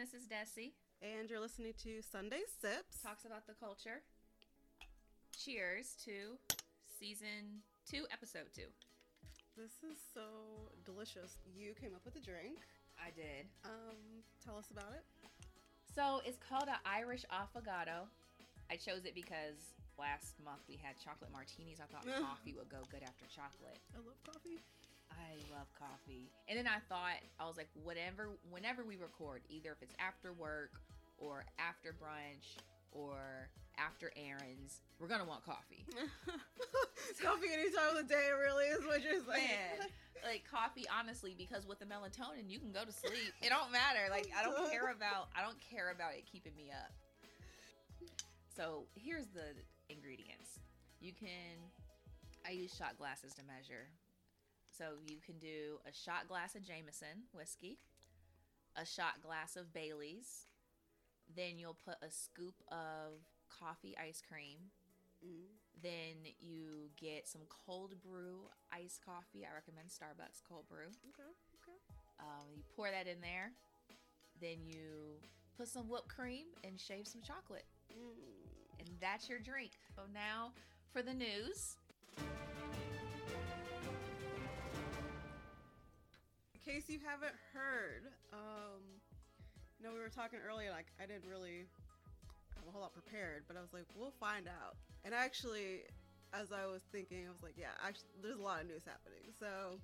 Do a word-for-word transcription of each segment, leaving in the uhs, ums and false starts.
this is Desi. And you're listening to Sunday Sips. Talks about the culture. Cheers to season two, episode two. This is so delicious. You came up with the drink. I did. Um, tell us about it. So it's called an Irish Affogato. I chose it because last month we had chocolate martinis. I thought coffee would go good after chocolate. I love coffee. I love coffee. And then I thought, I was like, whatever, whenever we record, either if it's after work or after brunch or after errands, we're going to want coffee. Coffee any time of the day really is what you're saying. Man, like coffee, honestly, because with the melatonin, you can go to sleep. It don't matter. Like, I don't care about, I don't care about it keeping me up. So here's the ingredients. You can, I use shot glasses to measure. So you can do a shot glass of Jameson whiskey, a shot glass of Bailey's, then you'll put a scoop of coffee ice cream, mm. then you get some cold brew iced coffee. I recommend Starbucks cold brew. Okay, okay. Um, you pour that in there, then you put some whipped cream and shave some chocolate. Mm. And that's your drink. So now for the news. In case you haven't heard, um, you know, we were talking earlier, like, I didn't really have a whole lot prepared, but I was like, we'll find out. And actually, as I was thinking, I was like, yeah, actually, there's a lot of news happening. So,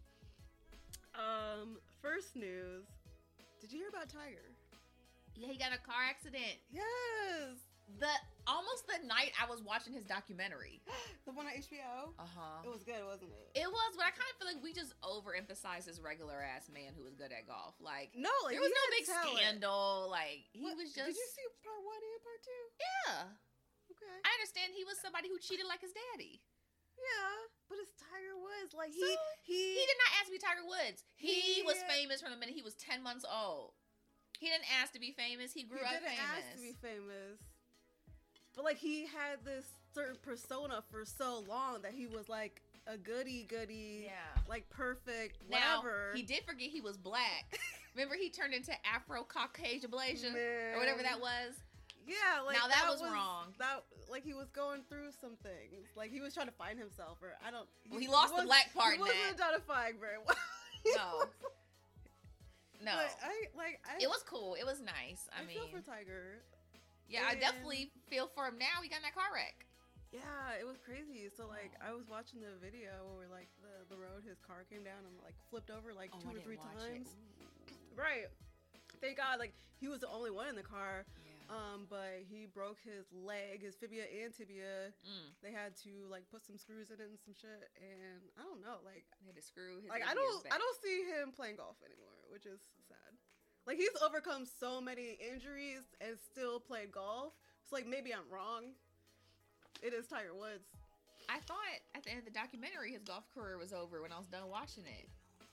um, first news, did you hear about Tiger? Yeah, he got in a car accident. Yes! The almost the night I was watching his documentary. The one on H B O? Uh-huh. It was good, wasn't it? It was, but I kind of feel like we just overemphasized this regular ass man who was good at golf. Like, no, like, there was no big talent. scandal. Like, he what? was just. Did you see part one and part two? Yeah. Okay. I understand he was somebody who cheated like his daddy. Yeah, but it's Tiger Woods. Like, he so, he he did not ask to be Tiger Woods. He, he was yeah. famous from the minute he was ten months old. He didn't ask to be famous. He grew he up didn't famous. ask to be famous. But, like, he had this certain persona for so long that he was, like, a goody-goody, yeah. like, perfect, now, whatever. He did forget he was black. Remember, he turned into Afro-Caucasian or whatever that was? Yeah, like, now that, that was, was wrong. That, like, he was going through some things. Like, he was trying to find himself, or I don't... He, well, he lost he the black part in that. He wasn't identifying very well. No. No. But I, like, I... It was cool. It was nice. I, I mean... feel for Tiger. Yeah, and I definitely feel for him now. He got in that car wreck. Yeah, it was crazy. So, like, I was watching the video where, like, the, the road, his car came down and, like, flipped over, like, oh, two I or three times. It. Right. Thank God, like, he was the only one in the car. Yeah. Um, but he broke his leg, his fibia and tibia. Mm. They had to, like, put some screws in it and some shit. And I don't know, like... They had to screw his Like, I don't, back. I don't see him playing golf anymore, which is sad. Like, he's overcome so many injuries and still played golf. It's like, maybe I'm wrong. It is Tiger Woods. I thought at the end of the documentary his golf career was over when I was done watching it.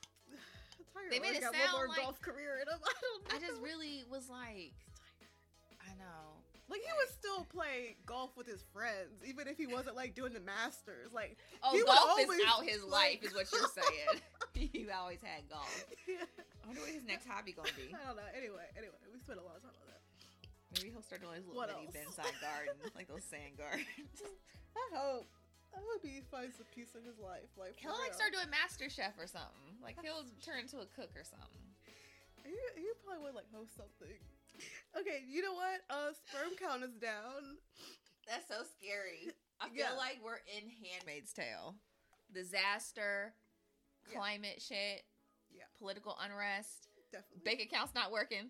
Tiger they made it got sound one more like golf career in him. I don't know. I just really was like, I know. Like, he would still play golf with his friends, even if he wasn't, like, doing the Masters. Like, oh, he golf always, is out his like, life, is what you're saying. He always had golf. Yeah. I wonder what his next hobby gonna be. I don't know. Anyway, anyway, we spent a lot of time on that. Maybe he'll start doing his little What mini else? bonsai garden, like those sand gardens. I hope. I hope he finds a piece in his life. Like, he'll like real. start doing Master Chef or something. Like he'll turn into a cook or something. He, he probably would like host something. Okay, you know what? Uh, sperm count is down. That's so scary. I feel Yeah. like we're in Handmaid's Tale. Disaster, climate yeah. shit, yeah, political unrest. Definitely. Bank account's not working.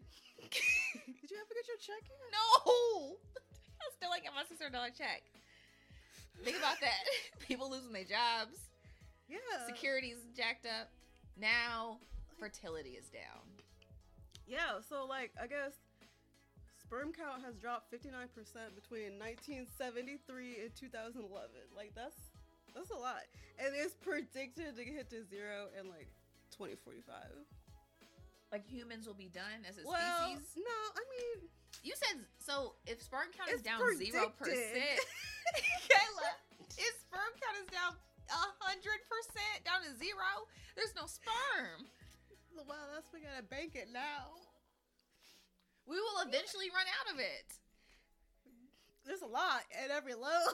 Did you ever get your check yet? No! I still like get my six hundred dollars check. Think about that. People losing their jobs. Yeah. Security's jacked up. Now, fertility is down. Yeah, so, like, I guess sperm count has dropped fifty-nine percent between nineteen seventy-three and two thousand eleven. Like, that's that's a lot. And it's predicted to get to zero in, like, twenty forty-five. Like, humans will be done as a well, species? No, I mean... You said, so if sperm count is down predicted. zero percent... Kayla, if sperm count is down one hundred percent, down to zero, there's no sperm. Well, that's we gotta bank it now. We will eventually run out of it. There's a lot at every load.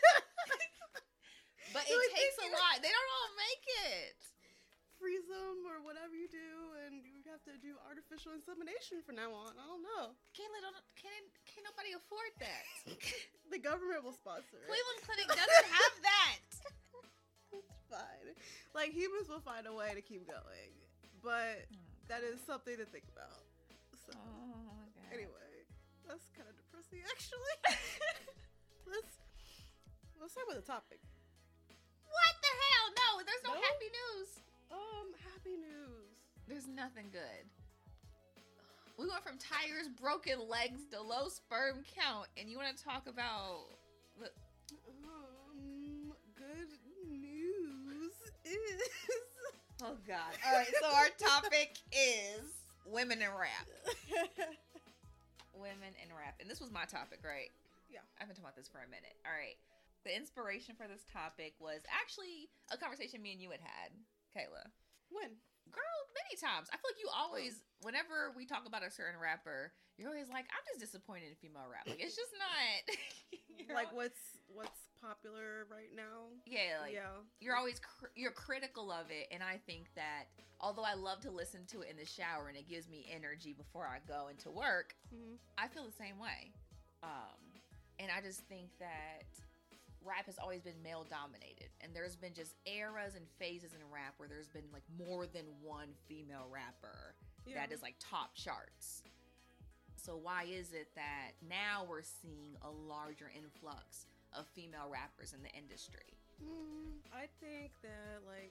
But So it I takes a think- lot. They don't all make it. Freeze them or whatever you do, and you have to do artificial insemination from now on. I don't know. Kayla, don't, can, can nobody afford that? The government will sponsor it. Cleveland Clinic doesn't have that. It's fine. Like, humans will find a way to keep going. But that is something to think about. So, Oh, my God. anyway, that's kind of depressing, actually. let's let's start with a topic. What the hell? No, there's no No? happy news. Um, happy news. There's nothing good. We went from tires, broken legs to low sperm count, and you want to talk about the, Um, good news is. oh god. All right, so our topic is women in rap. Women in rap. And this was my topic, right? Yeah. I've been talking about this for a minute. All right. The inspiration for this topic was actually a conversation me and you had had, Kayla. When? Girl, many times. I feel like you always, whenever we talk about a certain rapper, you're always like, I'm just disappointed in female rap. Like, it's just not. You're Like, al- what's what's popular right now? yeah, like, yeah. you're always, cr- you're critical of it. And I think that, although I love to listen to it in the shower and it gives me energy before I go into work, Mm-hmm. I feel the same way. Um, and I just think that rap has always been male dominated, and there's been just eras and phases in rap where there's been like more than one female rapper Yeah. that is like top charts. So why is it that now we're seeing a larger influx of female rappers in the industry? Mm, I think that, like,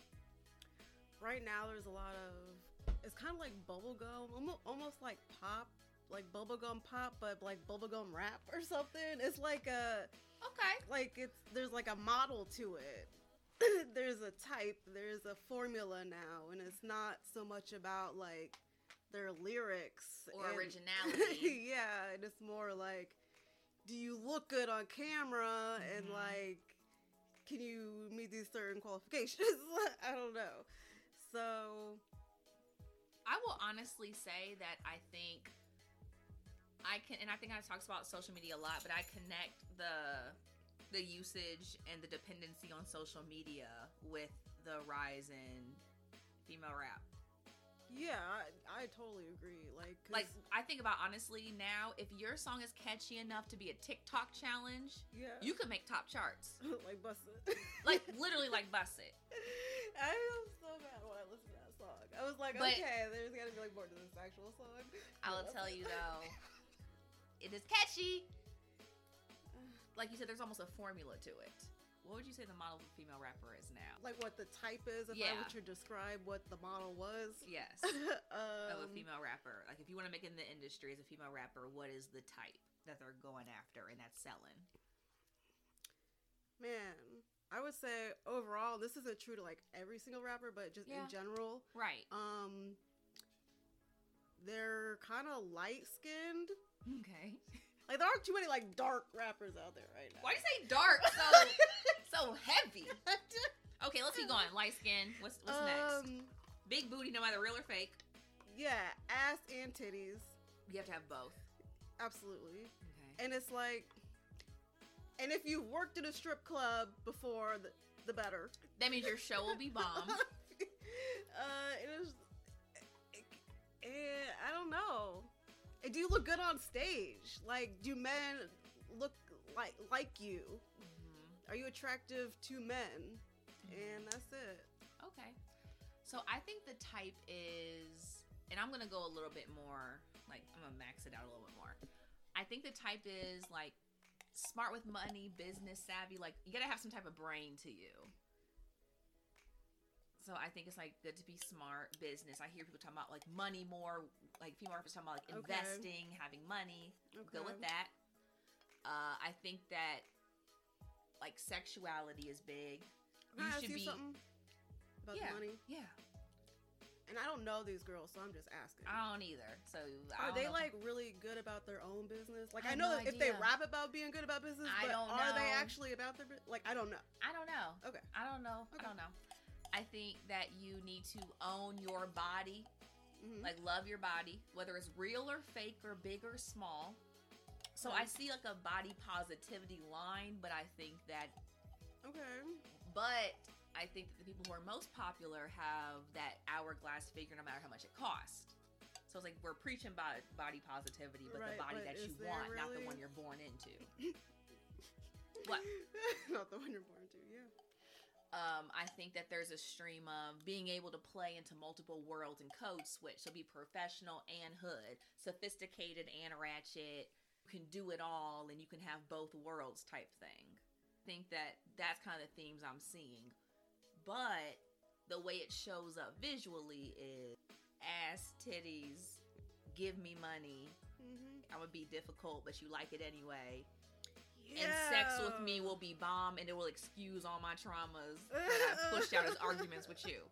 right now there's a lot of, it's kind of like bubblegum, almost, almost like pop, like bubblegum pop, but like bubblegum rap or something. It's like a, Okay. like it's, there's like a model to it. There's a type, there's a formula now, and it's not so much about like their lyrics Or and- originality. Yeah, and it's more like, do you look good on camera, and Mhm. like, can you meet these certain qualifications? I don't know. So, I will honestly say that I think I can, and I think I talks about social media a lot, but I connect the the usage and the dependency on social media with the rise in female rap. yeah, I, I totally agree. Like, 'cause- Like, I think about honestly now, if your song is catchy enough to be a TikTok challenge, yeah, you could make top charts. like bust it. Like, literally, like, bust it. I am so mad when I listened to that song. I was like, But- okay, there's gotta be like more to this actual song. I will tell you though, it is catchy. Like you said, there's almost a formula to it. What would you say the model of a female rapper is now? Like what the type is, if Yeah. I were to describe what the model was. Yes. um, Of a female rapper. Like, if you want to make it in the industry as a female rapper, what is the type that they're going after and that's selling? Man, I would say overall, this isn't true to like every single rapper, but just Yeah. in general, Right. um, they're kind of light skinned. Okay. Like there aren't too many like dark rappers out there right now. Why do you say dark so so heavy? Okay, let's keep going. Light skin. What's what's next? Um, Big booty, no matter real or fake. yeah, ass and titties, You have to have both. absolutely. Okay. And it's like, and if you've worked in a strip club before, the, the better. That means your show will be bombed. uh, it is, and I don't know. And do you look good on stage? Like, do men look like like you? Mhm. Are you attractive to men? And that's it. Okay. So I think the type is, and I'm gonna go a little bit more, like I'm gonna max it out a little bit more. I think the type is like smart with money, business savvy. Like you gotta have some type of brain to you. So I think it's like good to be smart, business. I hear people talking about like money more, like female rappers talking about like Okay. investing, having money. Go Okay. with that. Uh, I think that like sexuality is big. Can I ask should you be- something about Yeah. the money? Yeah. And I don't know these girls, so I'm just asking. I don't either. So I Are don't they know. like really good about their own business? Like I I, have know no that if they idea. rap about being good about business, I but don't are they know. actually about their bu- like I don't know. I don't know. Okay. I don't know. Okay. I don't know. I think that you need to own your body Mhm. Like, love your body, whether it's real or fake or big or small. So I see like a body positivity line, but I think that, Okay. but I think that the people who are most popular have that hourglass figure no matter how much it costs. So it's like we're preaching about body positivity, but Right, the body but that you is there want, not the really? one you're born into. What? Not the one you're born to, yeah. Um, I think that there's a stream of being able to play into multiple worlds and code switch. So be professional and hood, sophisticated and ratchet. You can do it all and you can have both worlds type thing. I think that that's kind of the themes I'm seeing. But the way it shows up visually is ass, titties, give me money. Mm-hmm. I'm gonna be difficult, but you like it anyway. Yeah. And sex with me will be bomb, and it will excuse all my traumas that I pushed out as arguments with you.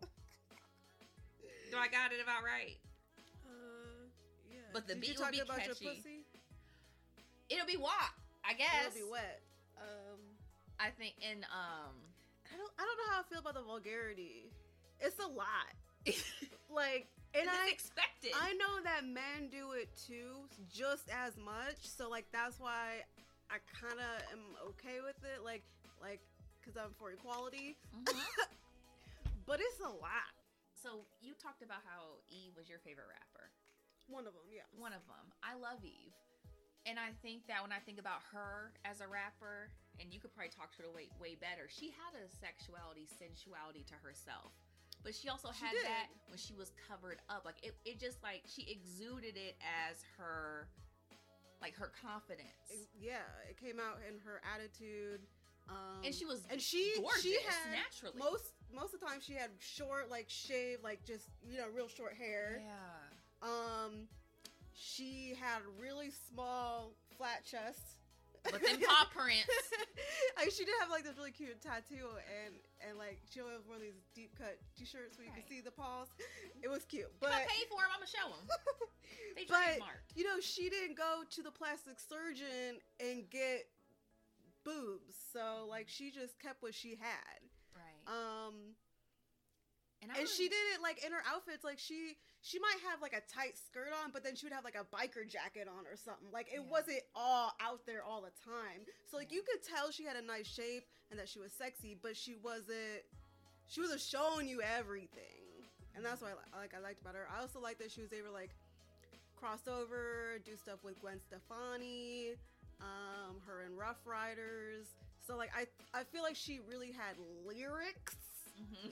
Do I got it about right? Uh, yeah. But the Did beat you will talk be about catchy. Your pussy? It'll be wop, I guess. It'll be wet. Um, I think, and um, I don't. I don't know how I feel about the vulgarity. It's a lot. Like, and it's I expected. I know that men do it too, just as much. So like that's why I kind of am okay with it. Like, like, cause I'm for equality. Mhm. But it's a lot. So you talked about how Eve was your favorite rapper. One of them, yeah. One of them. I love Eve. And I think that when I think about her as a rapper, and you could probably talk to her way, way better, she had a sexuality, sensuality to herself. But she also She had did. that when she was covered up. Like, it, it just, like, she exuded it as her, like, her confidence. It- yeah, it came out in her attitude. Um, And she was and she gorgeous, she had naturally. most most of the time she had short, like shaved, like just you know real short hair. Yeah. Um, she had really small flat chest. But then paw prints. Like she did have like this really cute tattoo, and and like she always wore these deep cut t-shirts where you Right. could see the paws. It was cute, If but I pay for them, I'm going to show them. They but trademarked. you know she didn't go to the plastic surgeon and get boobs, so like she just kept what she had. Right. Um, and and she did it like in her outfits, like she she might have like a tight skirt on, but then she would have like a biker jacket on or something. Like it Yeah. wasn't all out there all the time. So like Yeah. you could tell she had a nice shape and that she was sexy, but she wasn't she wasn't showing you everything. And that's why I, li- like I liked about her. I also like that she was able to like cross over, do stuff with Gwen Stefani, um, her in Rough Riders. So like I I feel like she really had lyrics. Mhm.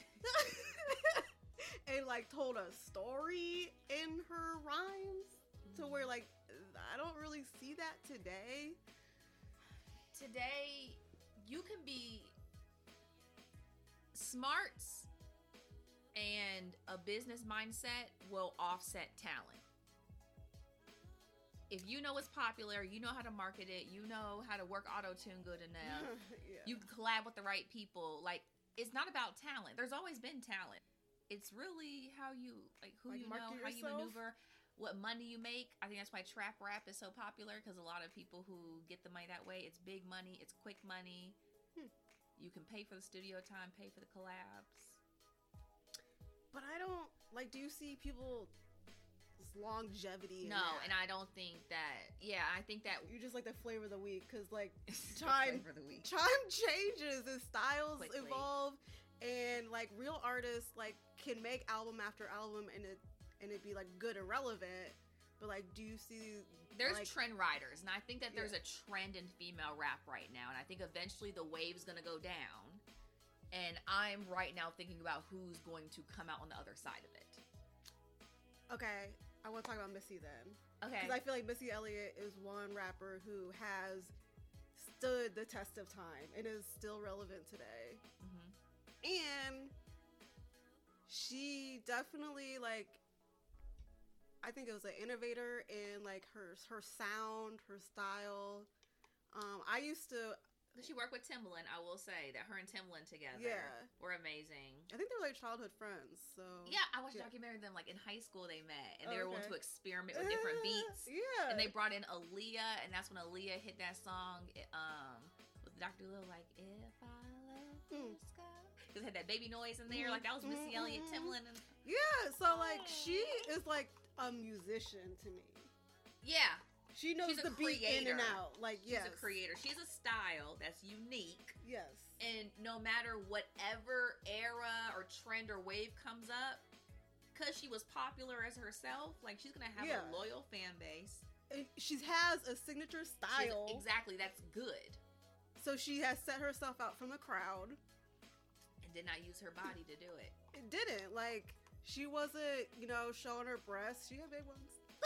And like told a story in her rhymes to where like I don't really see that today. Today, you can be smarts and a business mindset will offset talent. If you know what's popular, you know how to market it, you know how to work auto-tune good enough, Yeah. you can collab with the right people. Like, it's not about talent. There's always been talent. It's really how you, like, who Like, you know, market how you yourself? maneuver, what money you make. I think that's why trap rap is so popular, because a lot of people who get the money that way, it's big money, it's quick money. Hmm. You can pay for the studio time, pay for the collabs. But I don't like. Do you see people longevity? in No, that? and I don't think that. Yeah, I think that You just like the flavor of the week because like the Time- flavor of the week. time changes and styles Quickly. evolve, and like real artists like can make album after album and it and it be like good and relevant. But like, do you see? There's like, trend riders, and I think that there's Yeah. a trend in female rap right now, and I think eventually the wave's gonna go down. And I'm right now thinking about who's going to come out on the other side of it. Okay, I want to talk about Missy then. Okay. Because I feel like Missy Elliott is one rapper who has stood the test of time and is still relevant today. Mhm. And she definitely like I think it was an innovator in like her her sound, her style. Um, I used to She worked with Timbaland. I will say that her and Timbaland together Yeah. were amazing. I think they were like childhood friends. So Yeah, I watched a Yeah. documentary of them like in high school they met, and Oh, they were willing okay. to experiment with different beats. Yeah. And they brought in Aaliyah, and that's when Aaliyah hit that song um, with Doctor Lil, like, If I Let Hmm. This Go. because it had that baby noise in there. Mhm. Like that was Missy Mhm, Elliott, mhm. Timbaland, and Yeah, so like she is like a musician to me. yeah, She knows She's a the beat in and creator. out. Like she's yes, a creator. She has a style that's unique, yes, and no matter whatever era or trend or wave comes up, because she was popular as herself, like she's gonna have Yeah. a loyal fan base. And she has a signature She has- style. exactly, that's good, So she has set herself out from the crowd. and did not use her body to do it. It didn't like she wasn't, you know, showing her breasts. She had big ones,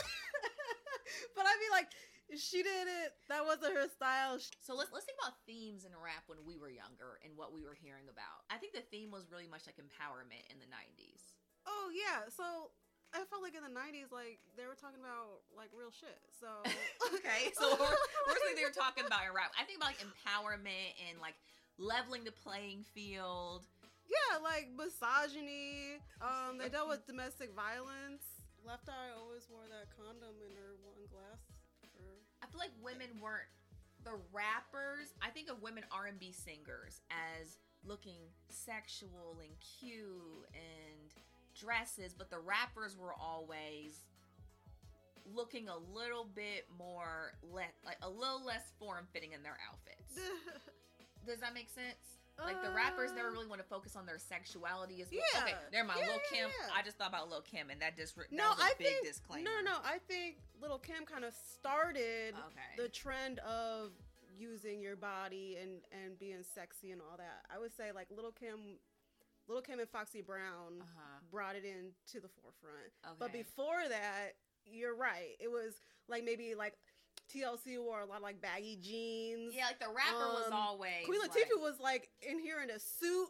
but I mean, like she didn't. That wasn't her style. She- So let's let's think about themes in rap when we were younger and what we were hearing about. I think the theme was really much like empowerment in the nineties. Oh yeah, so I felt like in the nineties, like they were talking about like real shit. So Okay, so first thing they were talking about in rap, I think about like empowerment and like leveling the playing field. yeah, like misogyny. Um, they dealt with domestic violence. Left Eye always wore that condom in her one glass. Or... I feel like women weren't the rappers. I think of women R and B singers as looking sexual and cute and dresses, but the rappers were always looking a little bit more le- like a little less form fitting in their outfits. Does that make sense? Like the rappers never really want to focus on their sexuality as well. Yeah. Okay, never mind. Yeah, Lil yeah, Kim. yeah. I just thought about Lil Kim, and that just that no, was a I big think disclaimer. no, no, no. I think Little Kim kind of started Okay. the trend of using your body and and being sexy and all that. I would say like Little Kim, Little Kim and Foxy Brown Uh-huh. brought it in to the forefront. Okay. But before that, you're right. It was like maybe like T L C wore a lot of like baggy jeans. Yeah, like the rapper was Um, always Queen like, Latifah was like in here in a suit.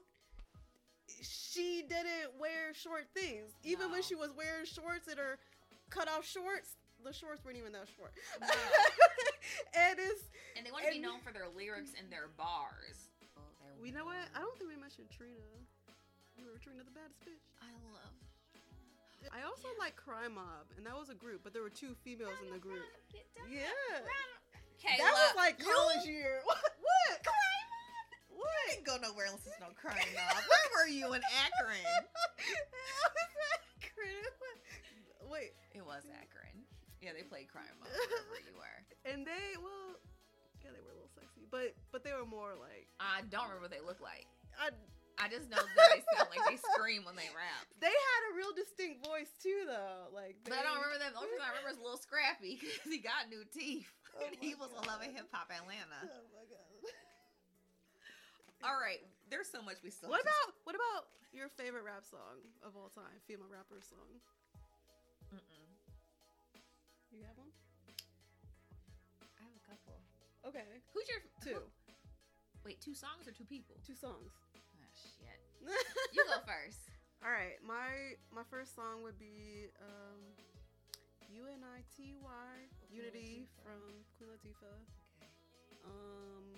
She didn't wear short things. Even when No. she was wearing shorts in her cut off shorts, the shorts weren't even that short. No. and it's and they want to be and- known for their lyrics and their bars. Oh, there you know what? I don't think we mentioned Trina. Remember Trina the baddest bitch? I love. I also like Crime Mob, and that was a group, but there were two females in the group. Yeah. Okay, That was like college year. What? What? What? I didn't go nowhere else. There's no crime mob. Where were you in Akron? Wait, It was Akron. Yeah, they played crime mob wherever you were. and they well, yeah, they were a little sexy, but but they were more like I don't remember what they look like. I, I just know that they sound like they scream when they rap. they had a real distinct voice too, though. Like, But I don't remember them. The only person I remember is Lil Scrappy because he got new teeth. Oh and he my was a God. Love and Hip Hop Atlanta. Oh my god. All right, there's so much we still. What have to- about what about your favorite rap song of all time? Female rapper song. Mm-mm. You have one? I have a couple. Okay, Who's your two, who- wait, two songs or two people? two songs. Ah, shit. You go first. All right, my my first song would be um, U N I T Y, Queen Unity Latifah. from Queen Latifah. Okay. Um,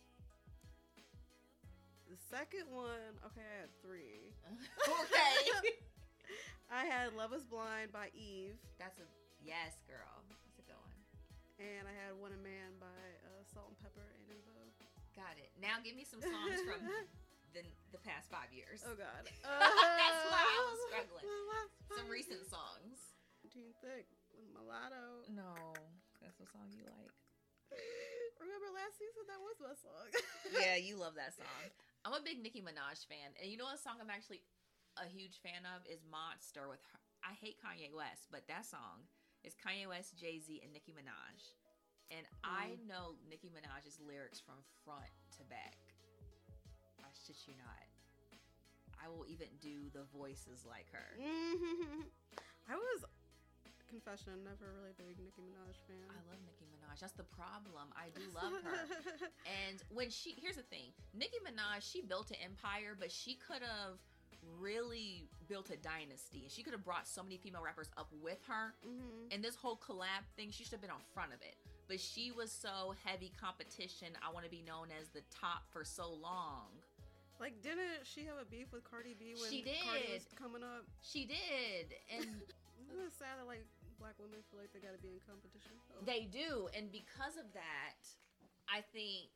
the second one, okay, I had three. okay. I had Love Is Blind by Eve, That's a yes, girl. That's a good one. and I had Want a Man by uh, Salt and Pepper and In Vogue. Got it. Now give me some songs from the the past five years. Oh God. That's why I was struggling. Some recent songs. Teen Thick with Mulatto. No, that's the song you like. Remember last season? That was my song. Yeah, you love that song. I'm a big Nicki Minaj fan, and you know what song I'm actually a huge fan of is Monster with her. I hate Kanye West, but that song is Kanye West, Jay-Z, and Nicki Minaj. And I know Nicki Minaj's lyrics from front to back. I shit you not. I will even do the voices like her. I was, confession, never really a big Nicki Minaj fan. I love Nicki Minaj. That's the problem. I do love her. And when she, here's the thing, Nicki Minaj, she built an empire, but she could have really built a dynasty. And she could have brought so many female rappers up with her. Mhm. And this whole collab thing, she should have been on front of it. But she was so heavy competition. I want to be known as the top for so long. Like, didn't she have a beef with Cardi B when She Cardi did. was coming up? She did. And Isn't it sad that like black women feel like they gotta be in competition? Oh. they do. And because of that, I think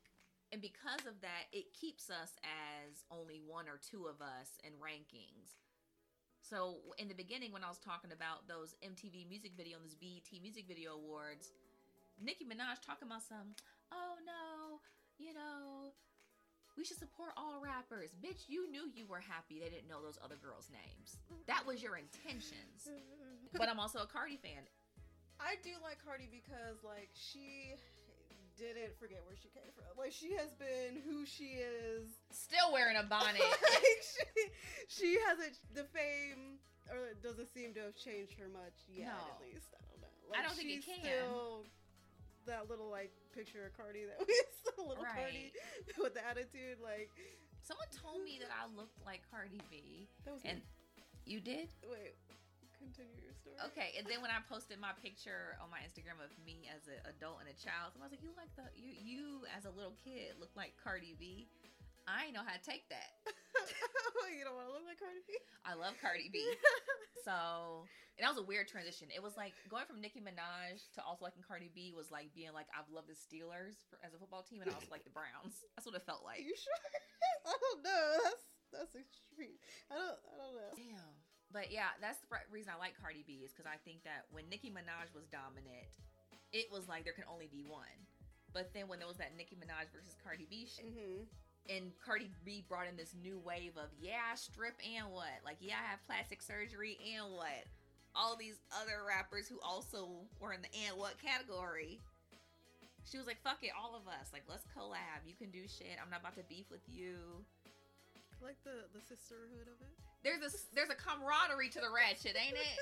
And because of that, it keeps us as only one or two of us in rankings. So in the beginning, when I was talking about those M T V music video and those B E T music video awards, Nicki Minaj talking about some, oh no, you know, we should support all rappers. Bitch, you knew you were happy they didn't know those other girls' names. That was your intentions. But I'm also a Cardi fan. I do like Cardi because, like, she didn't forget where she came from. Like, she has been who she is. Still wearing a bonnet. Like, she, she hasn't, the fame, or it doesn't seem to have changed her much yet, No. at least. I don't know. Like, I don't think it she's can. Still that little, like, picture of Cardi that we saw, little Right. Cardi with the attitude, like. Someone told me that I looked like Cardi B. That was And me. you did? Wait, continue your story. Okay, and then when I posted my picture on my Instagram of me as an adult and a child, someone was like, "You like the you you as a little kid look like Cardi B." I ain't know how to take that. You don't want to look like Cardi B? I love Cardi B. So, and that was a weird transition. It was like going from Nicki Minaj to also liking Cardi B was like being like, I've loved the Steelers for, as a football team, and I also like the Browns. That's what it felt like. You sure? I don't know. That's that's extreme. I don't. I don't know. Damn. But yeah, that's the reason I like Cardi B is because I think that when Nicki Minaj was dominant, it was like there can only be one. But then when there was that Nicki Minaj versus Cardi B shit, Mm-hmm. and Cardi B brought in this new wave of, yeah, I strip and what? Like, yeah, I have plastic surgery and what? All these other rappers who also were in the and what category. She was like, fuck it, all of us. Like, let's collab. You can do shit. I'm not about to beef with you. I like the the sisterhood of it. There's a, there's a camaraderie to the ratchet, ain't it?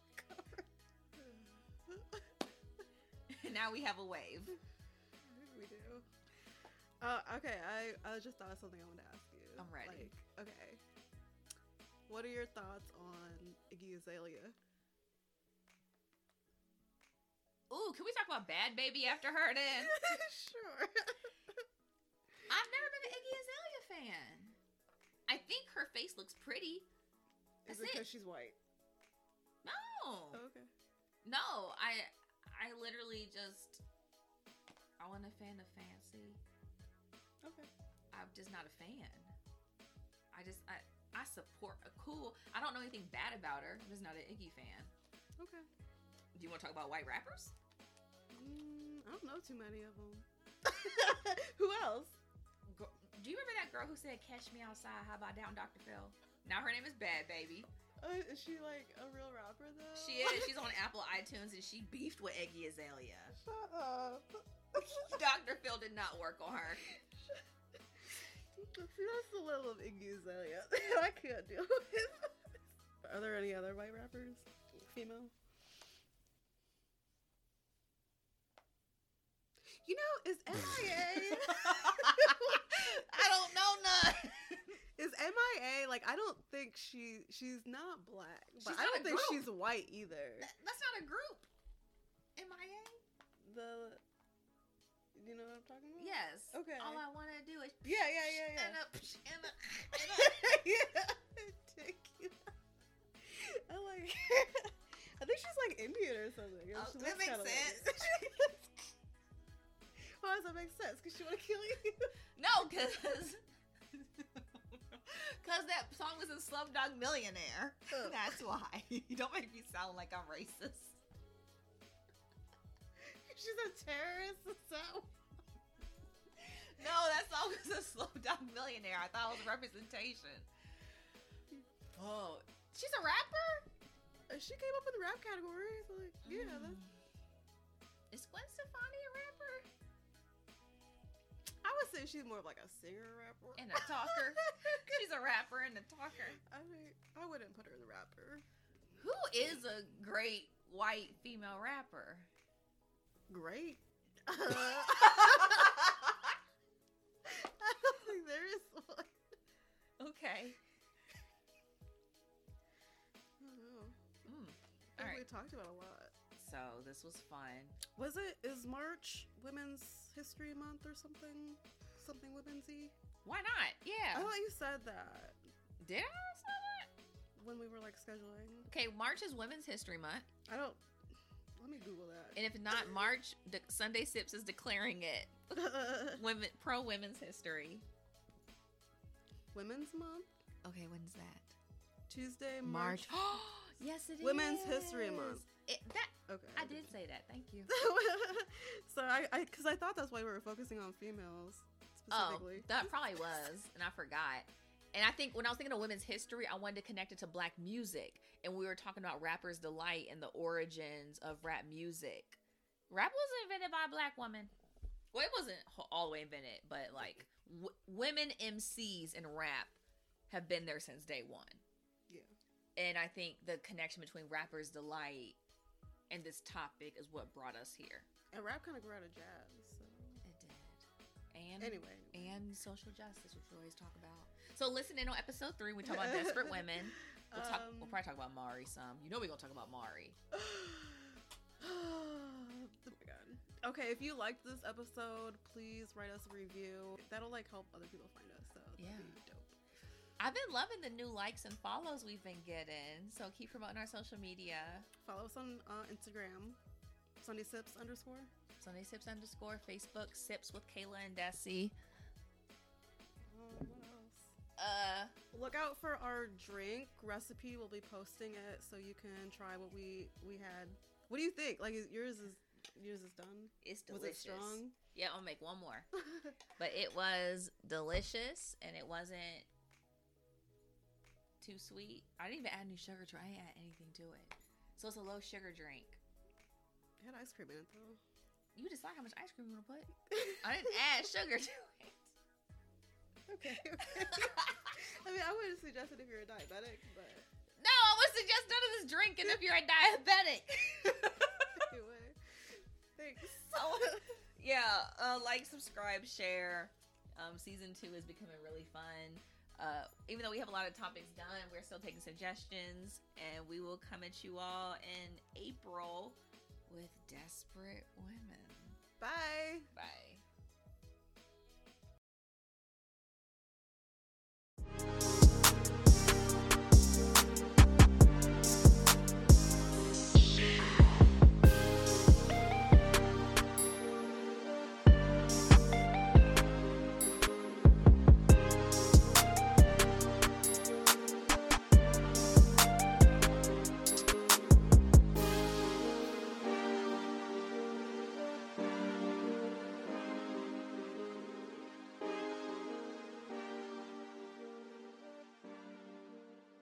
And now we have a wave. We do. Uh, okay, I, I just thought of something I wanted to ask you. I'm ready. Like, okay. What are your thoughts on Iggy Azalea? Ooh, can we talk about Bad Baby after her then? Sure. I've never been an Iggy Azalea fan. I think her face looks pretty. Is That's it because it. she's white? No. Oh, okay. No, I I literally just I wasn't a fan of Fancy. Okay. I'm just not a fan. I just I I support a cool. I don't know anything bad about her. I'm just not an Iggy fan. Okay. Do you want to talk about white rappers? Mm, I don't know too many of them. Who else? Gr- Do you remember that girl who said "Catch Me Outside"? How about down, Doctor Phil? Now her name is Bad Baby. Uh, is she like a real rapper though? She is. She's on Apple iTunes, and she beefed with Iggy Azalea. Shut up. Doctor Phil did not work on her. See, that's the level of Iggy Azalea that I can't deal with. Are there any other white rappers? Female? You know, is M I A... I don't know none. Is M I A, like, I don't think she... She's not black. But She's I not don't a think group. she's white either. That- that's not a group. M I A? The... You know what I'm talking about? Yes. Okay. All I want to do is Yeah, yeah, yeah, yeah. and a, and a, Yeah. Tequila. I like... I think she's, like, Indian or something. Oh, She that looks makes kinda sense. Like... Why does that make sense? Because she want to kill you? No, because because that song was in Slumdog Millionaire. Oh. That's why. You don't make me sound like I'm racist. She's a terrorist or something. No, that song was in Slumdog Millionaire. I thought it was representation. Oh, she's a rapper? Uh, She came up in the rap category. So like, yeah, Mm. that's... Is Gwen Stefani a rapper? I would say she's more of like a singer rapper. And a talker? She's a rapper and a talker. I mean, I wouldn't put her in the rapper. Who is a great white female rapper? Great. I don't think there is one. Okay. I don't know. Mm. I All think right. we talked about a lot. So this was fun. Was it, is March Women's History Month or something? Something women's-y? Why not? Yeah. I thought you said that Did I say that? when we were like scheduling. Okay, March is Women's History Month. I don't, let me Google that. And if not March, the Sunday Sips is declaring it women pro women's history. Women's Month. Okay, when's that? Tuesday, March. March. Yes, it Women's is. History Month. It, that Okay. I did say that. Thank you. So I, I, because I thought that's why we were focusing on females specifically. Oh, that probably was, and I forgot. And I think when I was thinking of women's history, I wanted to connect it to Black music, and we were talking about Rapper's Delight and the origins of rap music. Rap wasn't invented by a Black woman. Well, it wasn't all the way invented, but like w- women M Cs in rap have been there since day one. Yeah. And I think the connection between Rapper's Delight and this topic is what brought us here. And rap kind of grew out of jazz. So. It did. And Anyway. and social justice, which we always talk about. So listen in on episode three. We talk about desperate women. We'll talk. Um, We'll probably talk about Mari some. You know we're gonna talk about Mari. Oh my god. Okay, if you liked this episode, please write us a review. That'll like help other people find us. So that'd Yeah. be dope. I've been loving the new likes and follows we've been getting. So keep promoting our social media. Follow us on uh, Instagram, Sunday Sips underscore. Sunday Sips underscore Facebook Sips with Kayla and Desi. Um, what else? Uh, Look out for our drink recipe. We'll be posting it so you can try what we we had. What do you think? Like is, yours is yours is done. it's Was delicious. it strong? Yeah, I'll make one more. But it was delicious, and it wasn't too sweet. I didn't even add any sugar to it. I didn't add anything to it. So it's a low sugar drink. It had ice cream in it though. You decide how much ice cream you want to put. I didn't add sugar to it. Okay. okay. I mean, I wouldn't suggest it if you're a diabetic, but No, I would suggest none of this drinking if you're a diabetic. anyway, thanks. So, yeah, uh, like, subscribe, share. Um, season two is becoming really fun. Uh, even though we have a lot of topics done, we're still taking suggestions, and we will come at you all in April with Desperate Women. Bye. Bye.